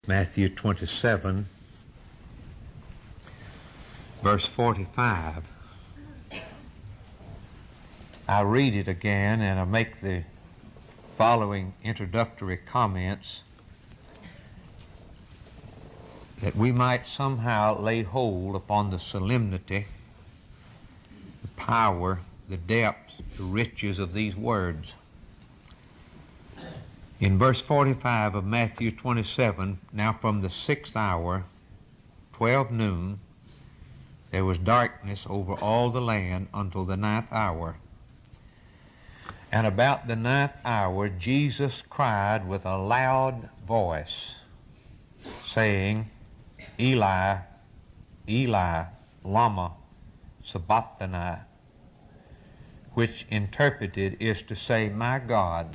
Matthew 27, verse 45. I read it again and I make the following introductory comments that we might somehow lay hold upon the solemnity, the power, the depth, the riches of these words. In verse 45 of Matthew 27, now from the 6th hour, 12 noon, there was darkness over all the land until the 9th hour. And about the 9th hour, Jesus cried with a loud voice, saying, Eli, Eli, lama sabachthani, which interpreted is to say, my God,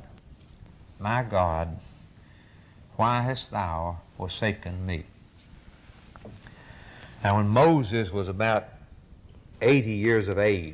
why hast thou forsaken me? Now when Moses was about 80 years of age,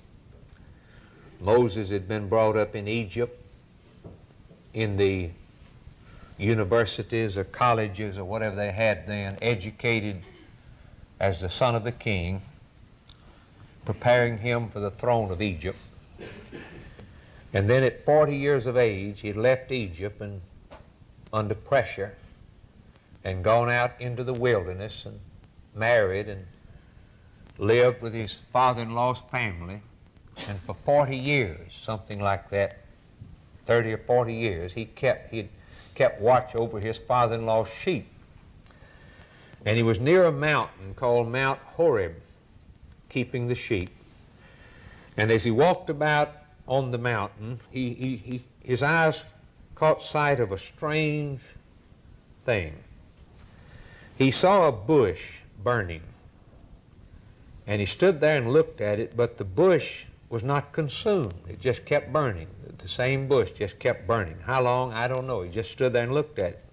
Moses had been brought up in Egypt in the universities or colleges or whatever they had then, educated as the son of the king, preparing him for the throne of Egypt. And then at 40 years of age, he left Egypt and under pressure and gone out into the wilderness and married and lived with his father-in-law's family. And for 40 years, something like that, 30 or 40 years, he kept watch over his father-in-law's sheep. And he was near a mountain called Mount Horeb, keeping the sheep. And as he walked about on the mountain, his eyes caught sight of a strange thing. He saw a bush burning, and he stood there and looked at it, but the bush was not consumed. It just kept burning. The same bush just kept burning. How long? I don't know. He just stood there and looked at it.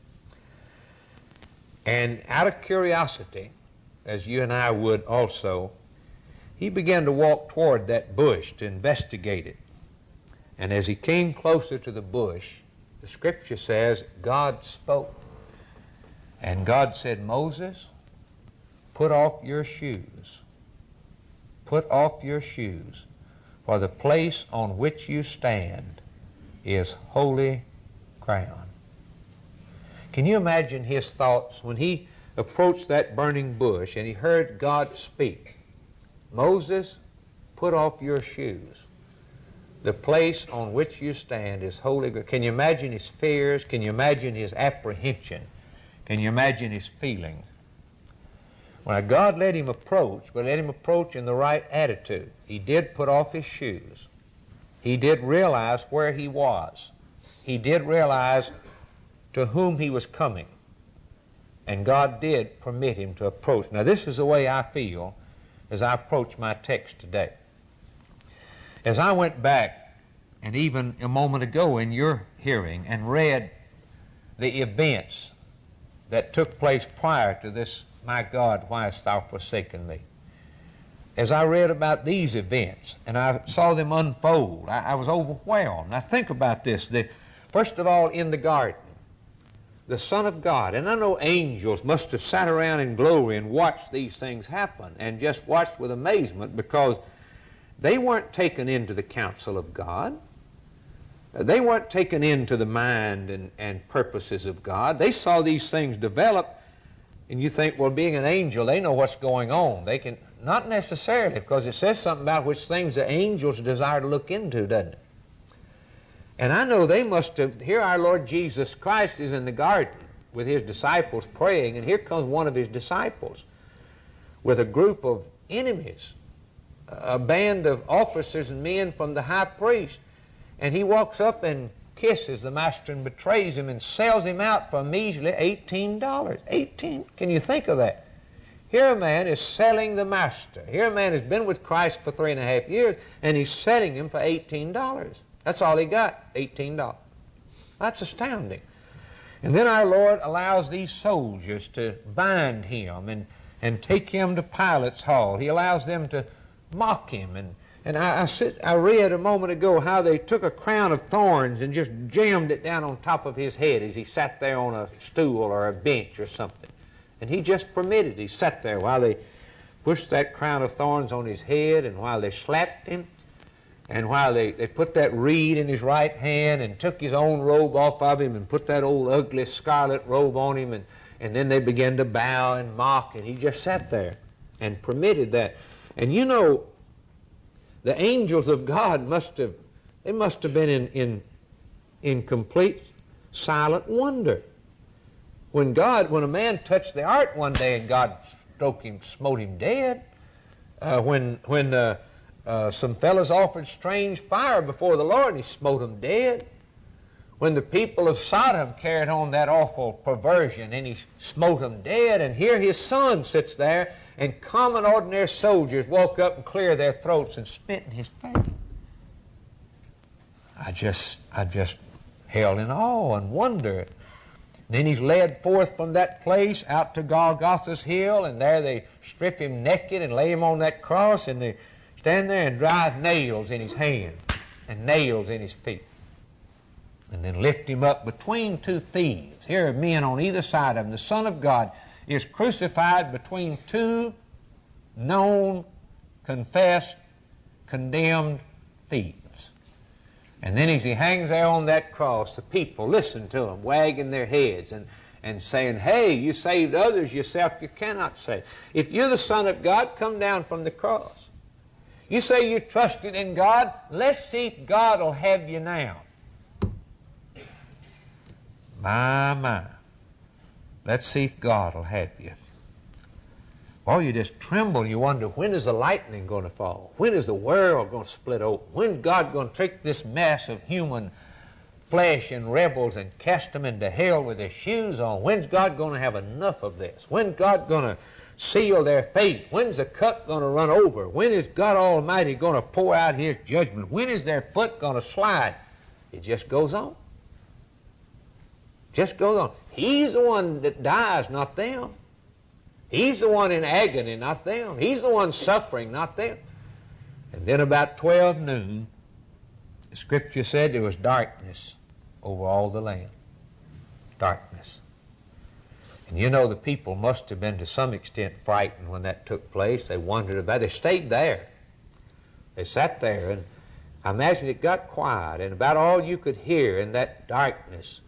And out of curiosity, as you and I would also, he began to walk toward that bush to investigate it. And as he came closer to the bush, the scripture says, God spoke. And God said, Moses, put off your shoes. Put off your shoes, for the place on which you stand is holy ground. Can you imagine his thoughts when he approached that burning bush and he heard God speak? Moses, put off your shoes. The place on which you stand is holy ground. Can you imagine his fears? Can you imagine his apprehension? Can you imagine his feelings? Well, God let him approach, but let him approach in the right attitude. He did put off his shoes. He did realize where he was. He did realize to whom he was coming. And God did permit him to approach. Now, this is the way I feel as I approach my text today. As I went back, and even a moment ago in your hearing, and read the events that took place prior to this, my God, why hast thou forsaken me? As I read about these events, and I saw them unfold, I was overwhelmed. Now think about this. First of all, in the garden, the Son of God, and I know angels must have sat around in glory and watched these things happen, and just watched with amazement, because they weren't taken into the counsel of God. They weren't taken into the mind and purposes of God. They saw these things develop, and you think, well, being an angel, they know what's going on. They can, not necessarily, because it says something about which things the angels desire to look into, doesn't it? And I know they must have, here our Lord Jesus Christ is in the garden with his disciples praying, and here comes one of his disciples with a group of enemies, a band of officers and men from the high priest. And he walks up and kisses the master and betrays him and sells him out for measly $18. 18? Can you think of that? Here a man is selling the master. Here a man has been with Christ for 3.5 years, and he's selling him for $18. That's all he got, $18. That's astounding. And then our Lord allows these soldiers to bind him and take him to Pilate's hall. He allows them to mock him And I read a moment ago how they took a crown of thorns and just jammed it down on top of his head as he sat there on a stool or a bench or something. And he just permitted. He sat there while they pushed that crown of thorns on his head, and while they slapped him, and while they put that reed in his right hand and took his own robe off of him and put that old ugly scarlet robe on him, and then they began to bow and mock, and he just sat there and permitted that. And you know, the angels of God must have been in complete silent wonder. When a man touched the ark one day and God smote him dead, when some fellows offered strange fire before the Lord and he smote them dead, when the people of Sodom carried on that awful perversion and he smote them dead, and here his son sits there and common ordinary soldiers walk up and clear their throats and spit in his face. I just held in awe and wonder. Then he's led forth from that place out to Golgotha's hill, and there they strip him naked and lay him on that cross, and they stand there and drive nails in his hands and nails in his feet, and then lift him up between two thieves. Here are men on either side of him. The Son of God is crucified between two known, confessed, condemned thieves. And then as he hangs there on that cross, the people listen to him, wagging their heads and saying, "Hey, you saved others, yourself you cannot save. If you're the Son of God, come down from the cross. You say you trusted in God, let's see if God will have you now." My. Let's see if God will have you. Boy, you just tremble. You wonder, when is the lightning going to fall? When is the world going to split open? When's God going to take this mass of human flesh and rebels and cast them into hell with their shoes on? When's God going to have enough of this? When's God going to seal their fate? When's the cup going to run over? When is God Almighty going to pour out His judgment? When is their foot going to slide? It just goes on. Just goes on. He's the one that dies, not them. He's the one in agony, not them. He's the one suffering, not them. And then about 12 noon, the Scripture said there was darkness over all the land. Darkness. And you know, the people must have been to some extent frightened when that took place. They wondered about it. They stayed there. They sat there, and I imagine it got quiet, and about all you could hear in that darkness,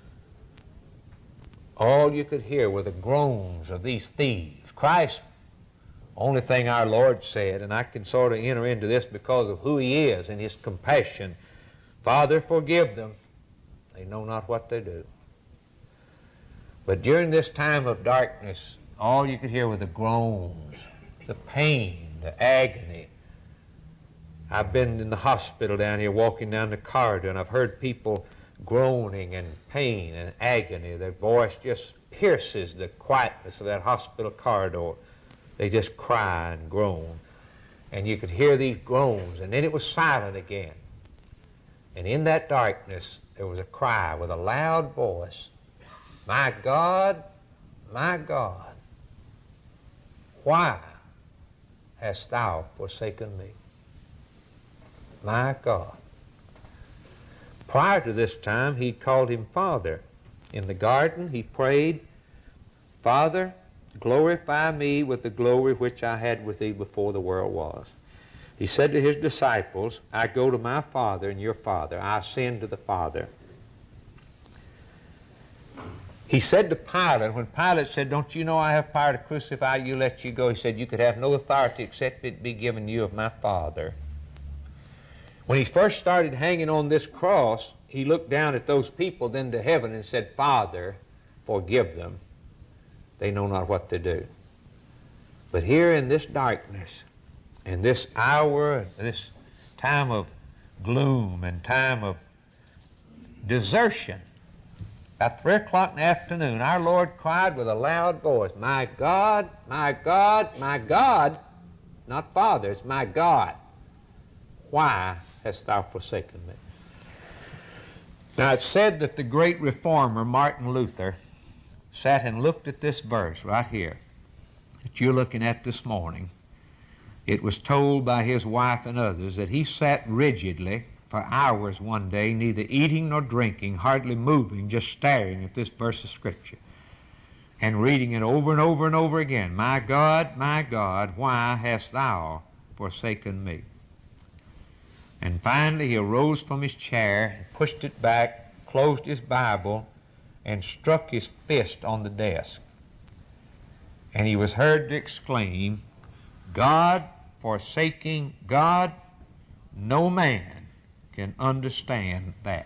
all you could hear were the groans of these thieves. Christ, only thing our Lord said, and I can sort of enter into this because of who He is and His compassion, "Father, forgive them. They know not what they do." But during this time of darkness, all you could hear were the groans, the pain, the agony. I've been in the hospital down here, walking down the corridor, and I've heard people groaning and pain and agony. Their voice just pierces the quietness of that hospital corridor. They just cry and groan. And you could hear these groans, and then it was silent again. And in that darkness, there was a cry with a loud voice, my God, why hast thou forsaken me?" My God. Prior to this time, he called him Father. In the garden, he prayed, "Father, glorify me with the glory which I had with thee before the world was." He said to his disciples, "I go to my Father and your Father. I ascend to the Father." He said to Pilate, when Pilate said, "Don't you know I have power to crucify you, let you go?" He said, "You could have no authority except it be given you of my Father." When he first started hanging on this cross, he looked down at those people, then to heaven, and said, "Father, forgive them. They know not what they do." But here in this darkness, in this hour, this time of gloom and time of desertion, at 3 o'clock in the afternoon, our Lord cried with a loud voice, my God, my God, not Father, it's my God, why hast thou forsaken me?" Now it's said that the great reformer Martin Luther sat and looked at this verse right here that you're looking at this morning, It was told by his wife and others that he sat rigidly for hours one day, neither eating nor drinking, hardly moving, just staring at this verse of Scripture and reading it over and over and over again. My God, why hast thou forsaken me? And finally he arose from his chair and pushed it back, closed his Bible, and struck his fist on the desk. And he was heard to exclaim, God forsaking God, no man can understand that.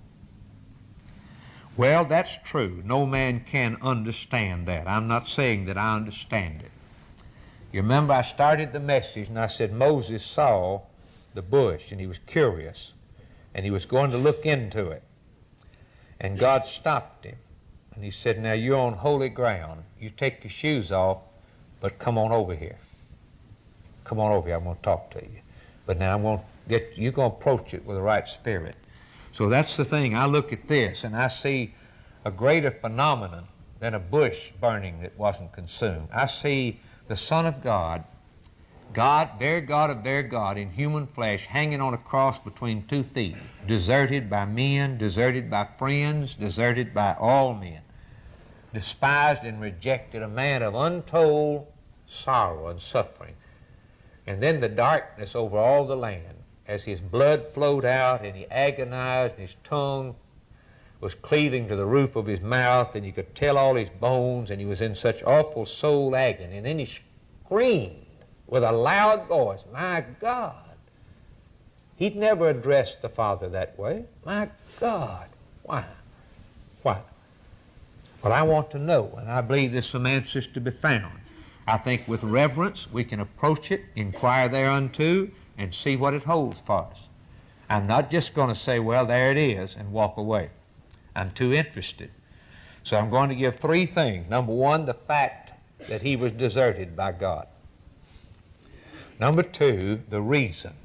Well, that's true. No man can understand that. I'm not saying that I understand it. You remember I started the message and I said Moses saw the bush and he was curious and he was going to look into it. And God stopped him and he said, now you're on holy ground. You take your shoes off, but come on over here. Come on over here. I'm going to talk to you. But now you're going to approach it with the right spirit. So that's the thing. I look at this and I see a greater phenomenon than a bush burning that wasn't consumed. I see the Son of God, their God of their God, in human flesh, hanging on a cross between two thieves, deserted by men, deserted by friends, deserted by all men, despised and rejected, a man of untold sorrow and suffering. And then the darkness over all the land, as his blood flowed out and he agonized and his tongue was cleaving to the roof of his mouth and you could tell all his bones and he was in such awful soul agony. And then he screamed with a loud voice, my God. He'd never addressed the Father that way. My God. Why? Why? Well, I want to know, and I believe there's some answers to be found. I think with reverence we can approach it, inquire thereunto, and see what it holds for us. I'm not just going to say, well, there it is, and walk away. I'm too interested. So I'm going to give three things. Number one, the fact that he was deserted by God. Number two, the reason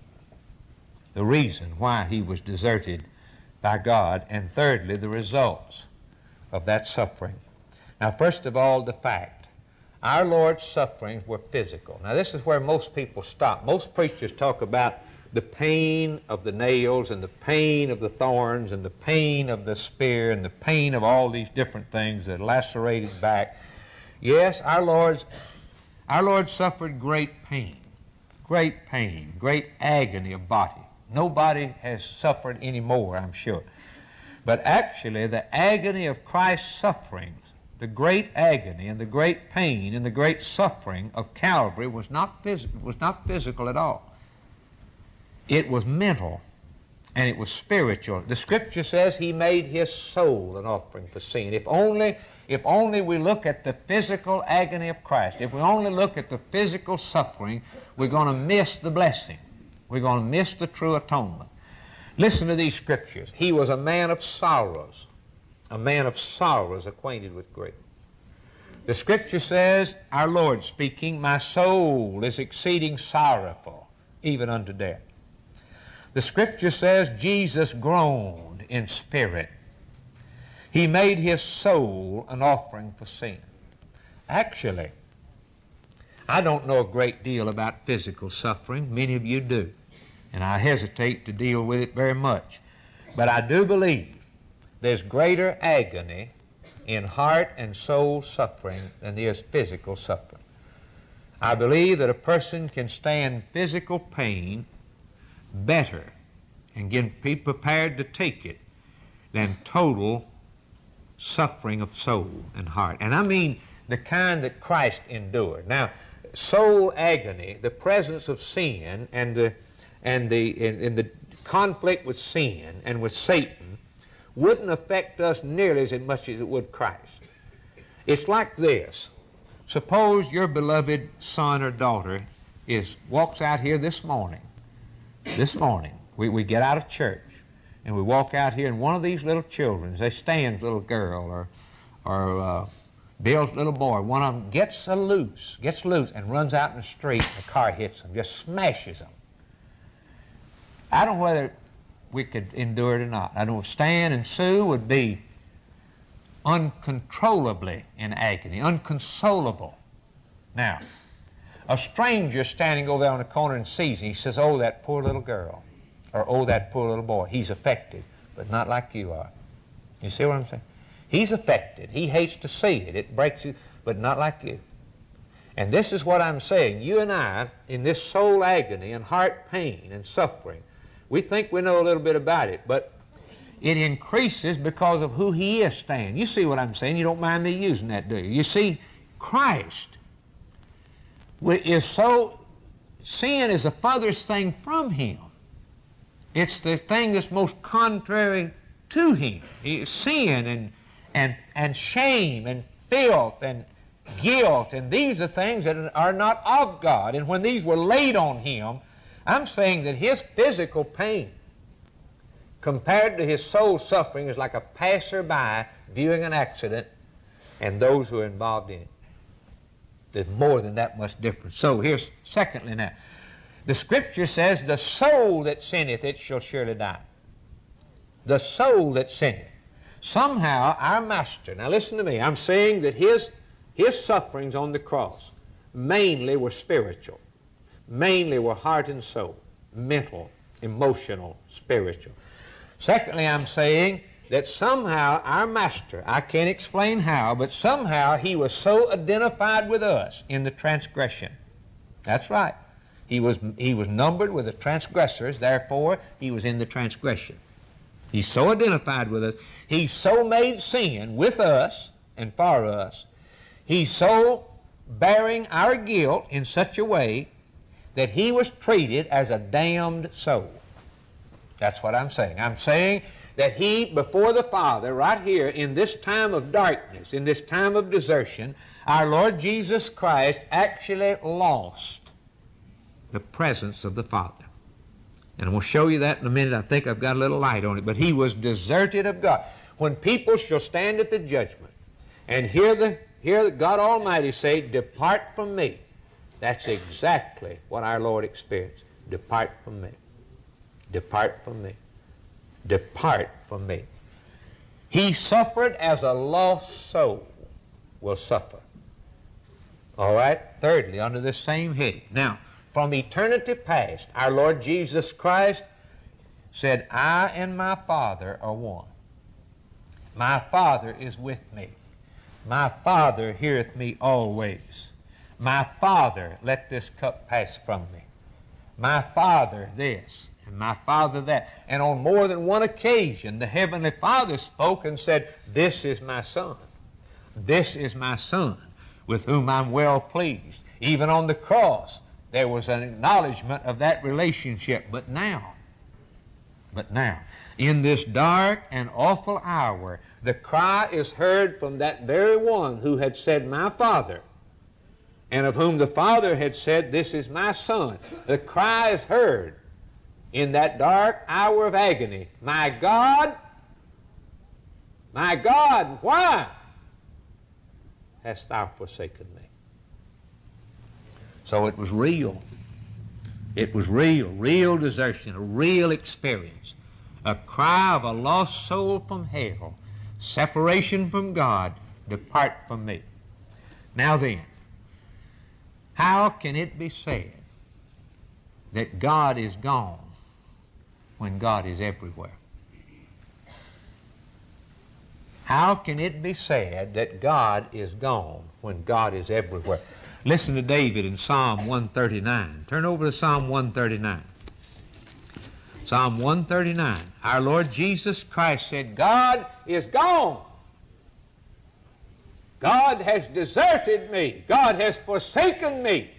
why he was deserted by God. And thirdly, the results of that suffering. Now, first of all, the fact. Our Lord's sufferings were physical. Now, this is where most people stop. Most preachers talk about the pain of the nails and the pain of the thorns and the pain of the spear and the pain of all these different things that lacerate his back. Yes, our Lord suffered great pain, great agony of body. Nobody has suffered any more, I'm sure. But actually, the agony of Christ's sufferings, the great agony and the great pain and the great suffering of Calvary was not physical at all. It was mental and it was spiritual. The Scripture says he made his soul an offering for sin. If only we look at the physical agony of Christ, if we only look at the physical suffering, we're going to miss the blessing. We're going to miss the true atonement. Listen to these Scriptures. He was a man of sorrows. A man of sorrows, acquainted with grief. The Scripture says, our Lord speaking, my soul is exceeding sorrowful, even unto death. The Scripture says Jesus groaned in spirit. He made his soul an offering for sin. Actually, I don't know a great deal about physical suffering. Many of you do. And I hesitate to deal with it very much. But I do believe there's greater agony in heart and soul suffering than there is physical suffering. I believe that a person can stand physical pain better and can be prepared to take it than total suffering of soul and heart. And I mean the kind that Christ endured. Now, soul agony, the presence of sin and the conflict with sin and with Satan wouldn't affect us nearly as much as it would Christ. It's like this. Suppose your beloved son or daughter walks out here this morning. We get out of church and we walk out here, and one of these little children, say Stan's little girl or Bill's little boy, one of them gets loose and runs out in the street, and the car hits them, just smashes them. I don't know whether we could endure it or not. I know Stan and Sue would be uncontrollably in agony, unconsolable. Now, A stranger standing over there on the corner and sees him. He says, oh, that poor little girl, or oh, that poor little boy. He's affected, but not like you are. You see what I'm saying? He's affected. He hates to see it. It breaks you, but not like you. And this is what I'm saying. You and I, in this soul agony and heart pain and suffering, we think we know a little bit about it, but it increases because of who He is, Stan. You see what I'm saying? You don't mind me using that, do you? You see, Christ is so, sin is the furthest thing from Him. It's the thing that's most contrary to Him. Sin and shame and filth and guilt, and these are things that are not of God. And when these were laid on Him, I'm saying that His physical pain compared to His soul suffering is like a passerby viewing an accident and those who are involved in it. There's more than that much difference. So here's secondly now. The Scripture says, the soul that sinneth, it shall surely die. The soul that sinneth. Somehow our Master, now listen to me, I'm saying that His sufferings on the cross mainly were spiritual. Mainly were heart and soul, mental, emotional, spiritual. Secondly, I'm saying that somehow our Master, I can't explain how, but somehow He was so identified with us in the transgression. That's right. He was numbered with the transgressors, therefore He was in the transgression. He's so identified with us. He's so made sin with us and for us. He's so bearing our guilt in such a way that He was treated as a damned soul. That's what I'm saying. I'm saying that He, before the Father, right here in this time of darkness, in this time of desertion, our Lord Jesus Christ actually lost the presence of the Father. And we'll show you that in a minute. I think I've got a little light on it. But He was deserted of God. When people shall stand at the judgment and hear God Almighty say, depart from me, that's exactly what our Lord experienced. Depart from me. Depart from me. Depart from me. He suffered as a lost soul will suffer. All right? Thirdly, under this same heading. Now, from eternity past, our Lord Jesus Christ said, I and my Father are one. My Father is with me. My Father heareth me always. My Father, let this cup pass from me. My Father this, and my Father that. And on more than one occasion, the Heavenly Father spoke and said, this is my Son. This is my Son, with whom I'm well pleased. Even on the cross, there was an acknowledgement of that relationship. But now, in this dark and awful hour, the cry is heard from that very one who had said, my Father, and of whom the Father had said, this is my Son. The cry is heard in that dark hour of agony, my God, why hast thou forsaken me? So it was real. It was real desertion, a real experience, a cry of a lost soul from hell, separation from God, depart from me. Now then, how can it be said that God is gone when God is everywhere? How can it be said that God is gone when God is everywhere? Listen to David in Psalm 139. Turn over to Psalm 139. Psalm 139. Our Lord Jesus Christ said, God is gone. God has deserted me. God has forsaken me.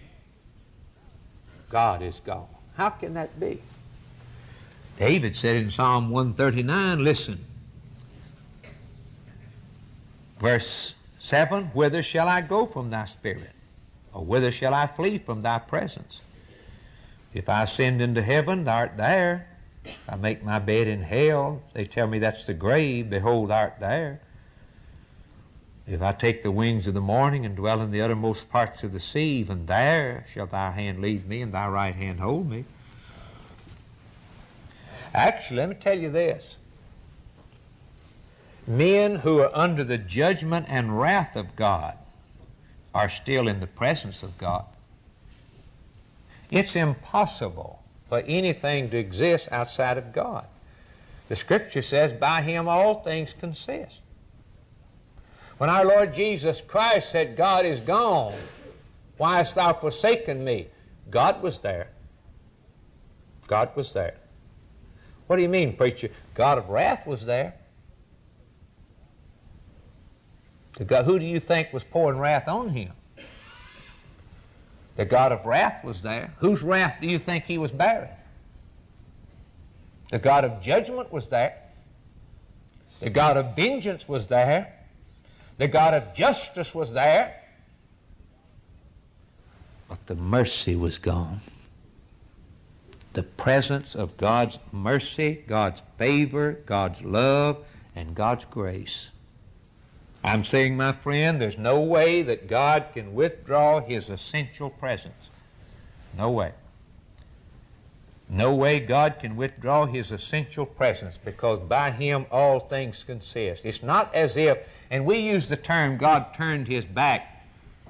God is gone. How can that be? David said in Psalm 139, listen, verse 7, whither shall I go from thy spirit? Or whither shall I flee from thy presence? If I ascend into heaven, thou art there. If I make my bed in hell, they tell me that's the grave, behold, thou art there. If I take the wings of the morning and dwell in the uttermost parts of the sea, even there shall thy hand lead me and thy right hand hold me. Actually, let me tell you this. Men who are under the judgment and wrath of God are still in the presence of God. It's impossible for anything to exist outside of God. The Scripture says, by Him all things consist. When our Lord Jesus Christ said, God is gone, why hast thou forsaken me? God was there. God was there. What do you mean, preacher? God of wrath was there. Who do you think was pouring wrath on Him? The God of wrath was there. Whose wrath do you think He was bearing? The God of judgment was there. The God of vengeance was there. The God of justice was there. But the mercy was gone. The presence of God's mercy, God's favor, God's love, and God's grace. I'm saying, my friend, there's no way that God can withdraw His essential presence. No way. No way God can withdraw His essential presence, because by Him all things consist. It's not as if, and we use the term God turned His back.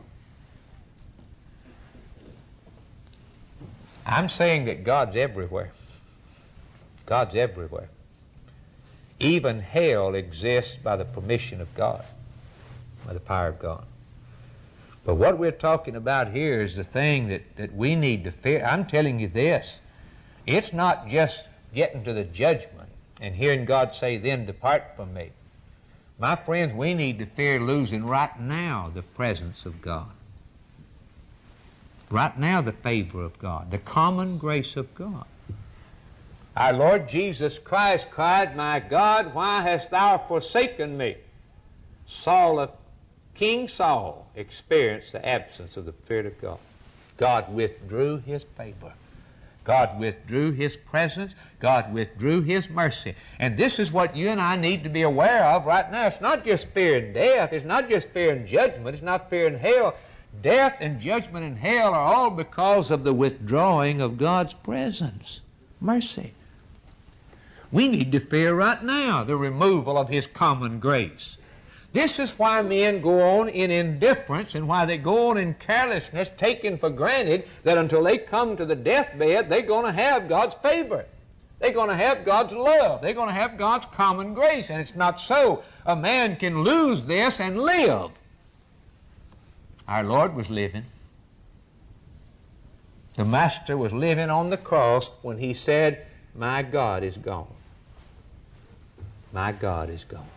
I'm saying that God's everywhere. God's everywhere. Even hell exists by the permission of God, by the power of God. But what we're talking about here is the thing that we need to fear. I'm telling you this. It's not just getting to the judgment and hearing God say, then depart from me. My friends, we need to fear losing right now the presence of God. Right now the favor of God, the common grace of God. Our Lord Jesus Christ cried, my God, why hast thou forsaken me? King Saul experienced the absence of the Spirit of God. God withdrew His favor. God withdrew His presence. God withdrew His mercy. And this is what you and I need to be aware of right now. It's not just fearing death. It's not just fearing judgment. It's not fearing hell. Death and judgment and hell are all because of the withdrawing of God's presence, mercy. We need to fear right now the removal of His common grace. This is why men go on in indifference and why they go on in carelessness, taking for granted that until they come to the deathbed, they're going to have God's favor. They're going to have God's love. They're going to have God's common grace. And it's not so. A man can lose this and live. Our Lord was living. The Master was living on the cross when He said, my God is gone. My God is gone.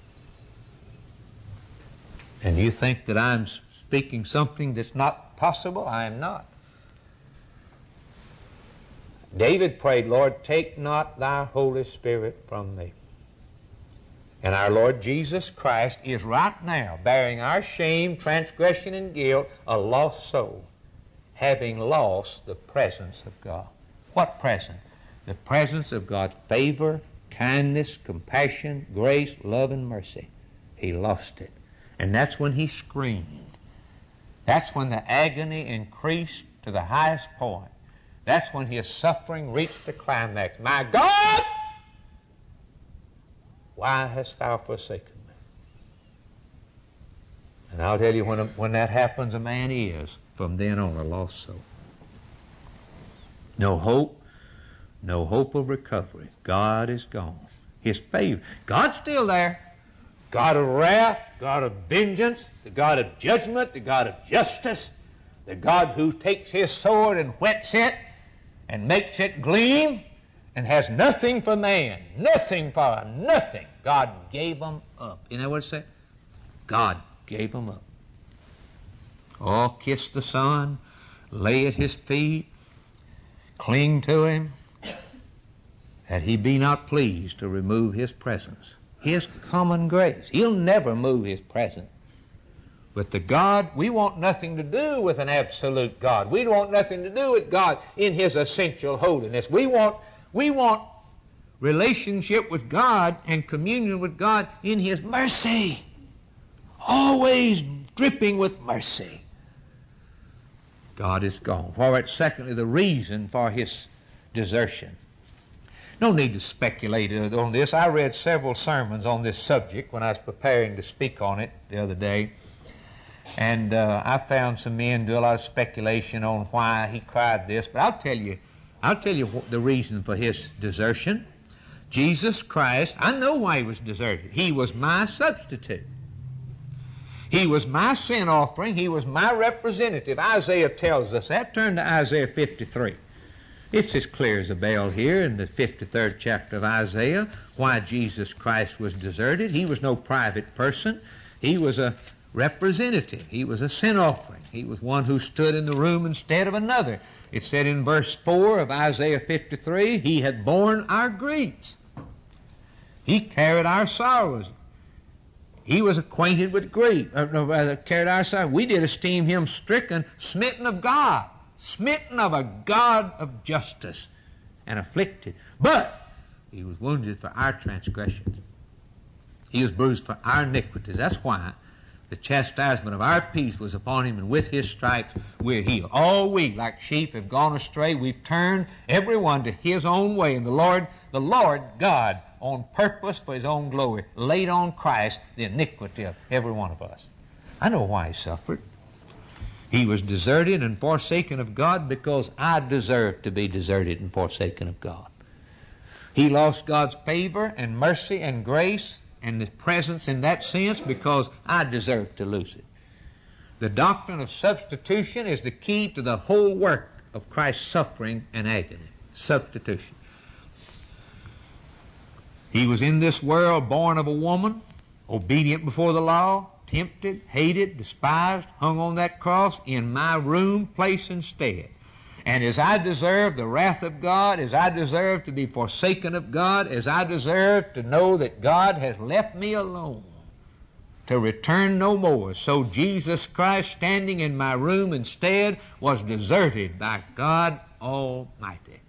And you think that I'm speaking something that's not possible? I am not. David prayed, Lord, take not thy Holy Spirit from me. And our Lord Jesus Christ is right now bearing our shame, transgression, and guilt, a lost soul, having lost the presence of God. What presence? The presence of God's favor, kindness, compassion, grace, love, and mercy. He lost it. And that's when he screamed. That's when the agony increased to the highest point. That's when his suffering reached the climax. My God, why hast thou forsaken me? And I'll tell you, when that happens, a man is, from then on, a lost soul. No hope of recovery. God is gone. His favor. God's still there. God of wrath, God of vengeance, the God of judgment, the God of justice, the God who takes His sword and whets it and makes it gleam and has nothing for man, nothing for him, nothing. God gave them up. You know what it said? God gave them up. Oh, kiss the Son, lay at His feet, cling to Him, that He be not pleased to remove His presence. His common grace. He'll never move His presence. But the God, we want nothing to do with an absolute God. We want nothing to do with God in His essential holiness. We want relationship with God and communion with God in His mercy. Always dripping with mercy. God is gone. For it's secondly the reason for His desertion. No need to speculate on this. I read several sermons on this subject when I was preparing to speak on it the other day. And I found some men do a lot of speculation on why he cried this, but I'll tell you the reason for his desertion. Jesus Christ, I know why he was deserted. He was my substitute. He was my sin offering. He was my representative. Isaiah tells us that. Turn to Isaiah 53. It's as clear as a bell here in the 53rd chapter of Isaiah why Jesus Christ was deserted. He was no private person. He was a representative. He was a sin offering. He was one who stood in the room instead of another. It said in verse 4 of Isaiah 53, He had borne our griefs. He carried our sorrows. He was acquainted with grief, carried our sorrows. We did esteem him stricken, smitten of God, smitten of a God of justice, and afflicted. But he was wounded for our transgressions. He was bruised for our iniquities. That's why the chastisement of our peace was upon him, and with his stripes we're healed. All we, like sheep, have gone astray. We've turned every one to his own way. And the Lord God, on purpose for his own glory, laid on Christ the iniquity of every one of us. I know why he suffered. He was deserted and forsaken of God because I deserved to be deserted and forsaken of God. He lost God's favor and mercy and grace and His presence in that sense because I deserved to lose it. The doctrine of substitution is the key to the whole work of Christ's suffering and agony. Substitution. He was in this world born of a woman, obedient before the law, tempted, hated, despised, hung on that cross in my room, place, and stead. And as I deserve the wrath of God, as I deserve to be forsaken of God, as I deserve to know that God has left me alone to return no more, so Jesus Christ, standing in my room instead, was deserted by God Almighty.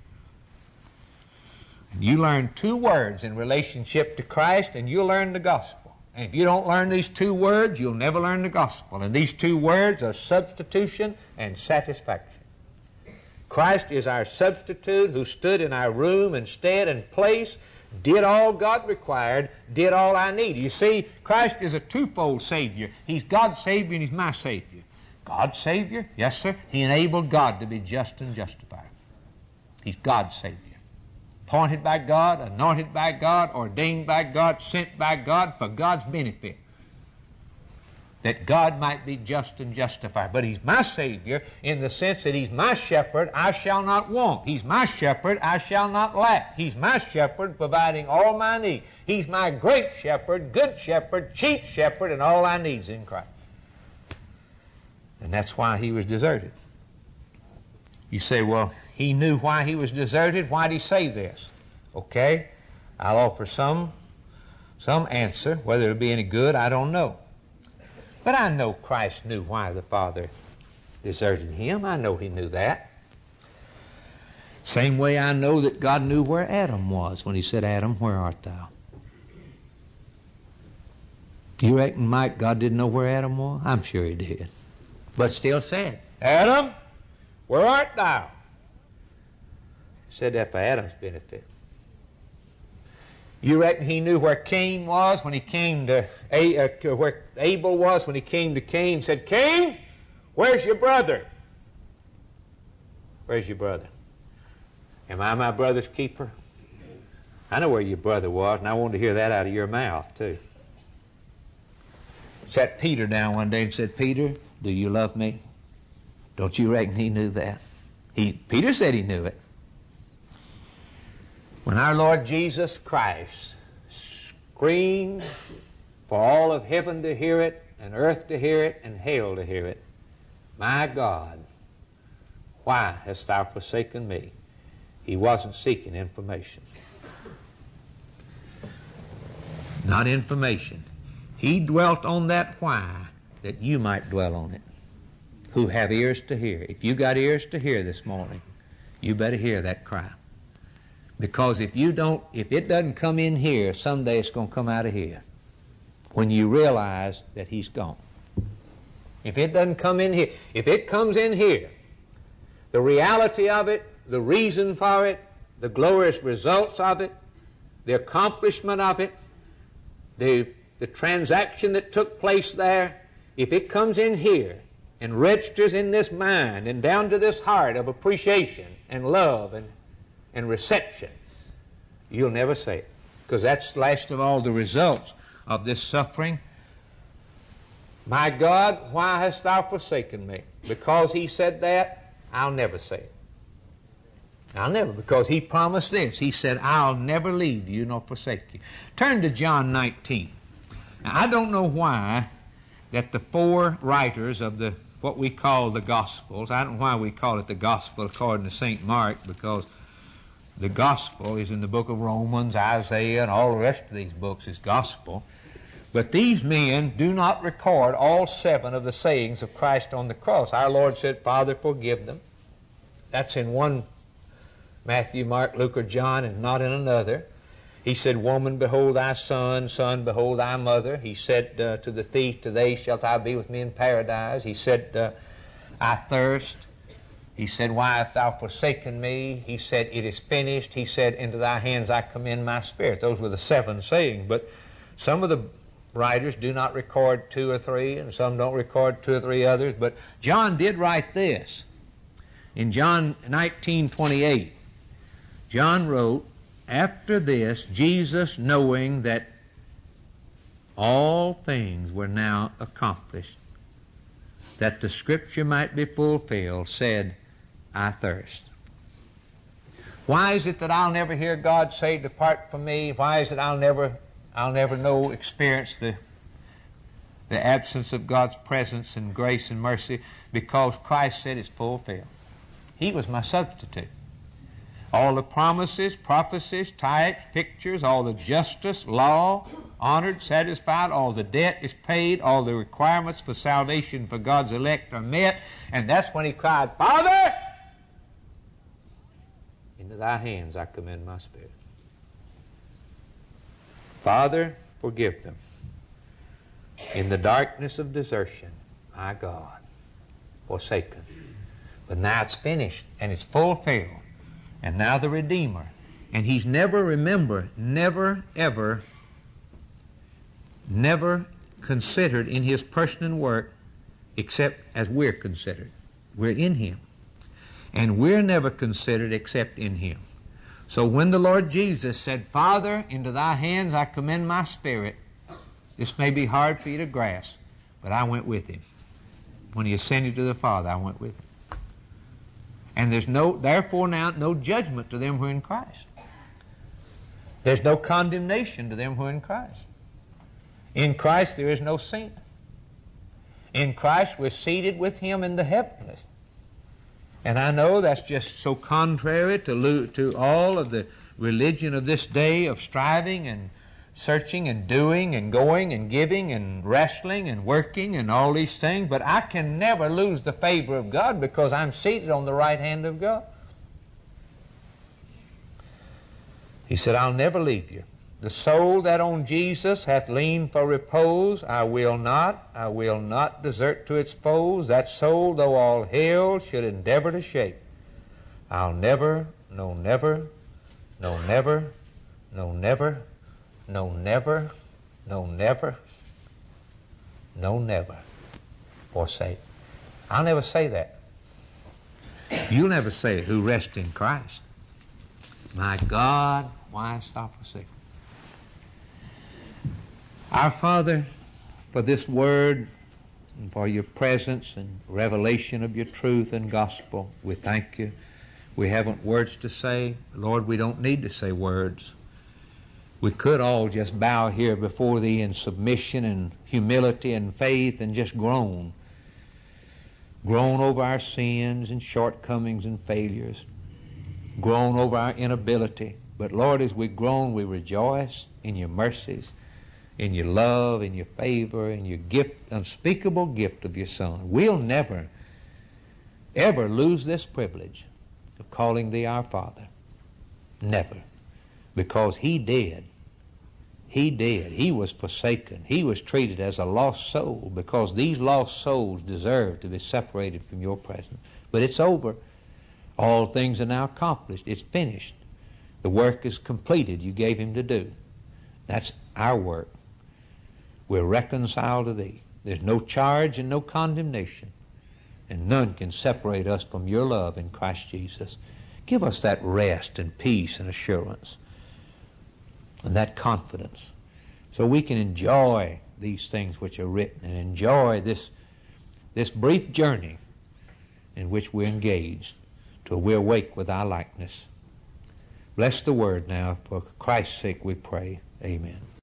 And you learn two words in relationship to Christ, and you'll learn the gospel. And if you don't learn these two words, you'll never learn the gospel. And these two words are substitution and satisfaction. Christ is our substitute who stood in our room and stead and place, did all God required, did all I need. You see, Christ is a twofold Savior. He's God's Savior and He's my Savior. God's Savior? Yes, sir. He enabled God to be just and justified. He's God's Savior. Appointed by God, anointed by God, ordained by God, sent by God for God's benefit, that God might be just and justified. But He's my Savior in the sense that He's my shepherd, I shall not want. He's my shepherd, I shall not lack. He's my shepherd, providing all my need. He's my great shepherd, good shepherd, chief shepherd, and all I need is in Christ. And that's why He was deserted. You say, well, He knew why He was deserted. Why did He say this? Okay, I'll offer some answer. Whether it'll be any good, I don't know. But I know Christ knew why the Father deserted Him. I know He knew that. Same way I know that God knew where Adam was when He said, Adam, where art thou? You reckon, Mike, God didn't know where Adam was? I'm sure He did. But still said, Adam, where art thou? He said that for Adam's benefit. You reckon He knew where Cain was when he came to where Abel was when he came to Cain and said, Cain, where's your brother? Where's your brother? Am I my brother's keeper? I know where your brother was, and I wanted to hear that out of your mouth, too. Sat Peter down one day and said, Peter, do you love me? Don't you reckon he knew that? Peter said he knew it. When our Lord Jesus Christ screamed for all of heaven to hear it, and earth to hear it, and hell to hear it, my God, why hast thou forsaken me? He wasn't seeking information. Not information. He dwelt on that why that you might dwell on it, who have ears to hear. If you got ears to hear this morning, you better hear that cry. Because if it doesn't come in here, someday it's going to come out of here when you realize that He's gone. If it doesn't come in here, if it comes in here, the reality of it, the reason for it, the glorious results of it, the accomplishment of it, the transaction that took place there, if it comes in here and registers in this mind and down to this heart of appreciation and love and reception, you'll never say it. Because that's last of all the results of this suffering. My God, why hast thou forsaken me? Because he said that, I'll never say it. I'll never, because he promised this. He said, I'll never leave you nor forsake you. Turn to John 19. Now, I don't know why that the four writers of what we call the Gospels, I don't know why we call it the Gospel according to St. Mark, because the Gospel is in the book of Romans, Isaiah, and all the rest of these books is Gospel. But these men do not record all 7 of the sayings of Christ on the cross. Our Lord said, Father, forgive them. That's in one Matthew, Mark, Luke, or John, and not in another. He said, Woman, behold thy son. Son, behold thy mother. He said to the thief, Today shalt thou be with me in paradise. He said, I thirst. He said, Why hast thou forsaken me? He said, It is finished. He said, Into thy hands I commend my spirit. Those were the 7 sayings. But some of the writers do not record 2 or 3, and some don't record 2 or 3 others. But John did write this. In John 19:28, John wrote, After this, Jesus, knowing that all things were now accomplished, that the Scripture might be fulfilled, said, I thirst. Why is it that I'll never hear God say, Depart from me? Why is it I'll never experience the absence of God's presence and grace and mercy? Because Christ said it's fulfilled. He was my substitute. All the promises, prophecies, types, pictures, all the justice, law, honored, satisfied, all the debt is paid, all the requirements for salvation for God's elect are met, and that's when he cried, Father, into thy hands I commend my spirit. Father, forgive them. In the darkness of desertion, my God, forsaken. But now it's finished, and it's fulfilled. And now the Redeemer. And he's never considered in his person and work except as we're considered. We're in him. And we're never considered except in him. So when the Lord Jesus said, Father, into thy hands I commend my spirit, this may be hard for you to grasp, but I went with him. When he ascended to the Father, I went with him. And there's therefore now no judgment to them who are in Christ. There's no condemnation to them who are in Christ. In Christ there is no sin. In Christ we're seated with him in the heavenlies. And I know that's just so contrary to all of the religion of this day of striving and searching and doing and going and giving and wrestling and working and all these things, but I can never lose the favor of God because I'm seated on the right hand of God. He said, I'll never leave you. The soul that on Jesus hath leaned for repose, I will not desert to its foes. That soul, though all hell should endeavor to shake, I'll never, no never, no never, no never, no never, no never, no never forsake. I'll never say that. You'll never say it who rest in Christ. My God, why hast thou forsaken? Our Father, for this word and for your presence and revelation of your truth and gospel, we thank you. We haven't words to say. Lord, we don't need to say words. We could all just bow here before thee in submission and humility and faith and just groan. Groan over our sins and shortcomings and failures. Groan over our inability. But Lord, as we groan, we rejoice in your mercies, in your love, in your favor, in your gift, unspeakable gift of your Son. We'll never, ever lose this privilege of calling thee our Father. Never. Because he did. He did. He was forsaken. He was treated as a lost soul because these lost souls deserve to be separated from your presence. But it's over. All things are now accomplished. It's finished. The work is completed you gave him to do. That's our work. We're reconciled to thee. There's no charge and no condemnation, and none can separate us from your love in Christ Jesus. Give us that rest and peace and assurance and that confidence so we can enjoy these things which are written and enjoy this brief journey in which we're engaged till we awake with our likeness. Bless the word now. For Christ's sake we pray. Amen.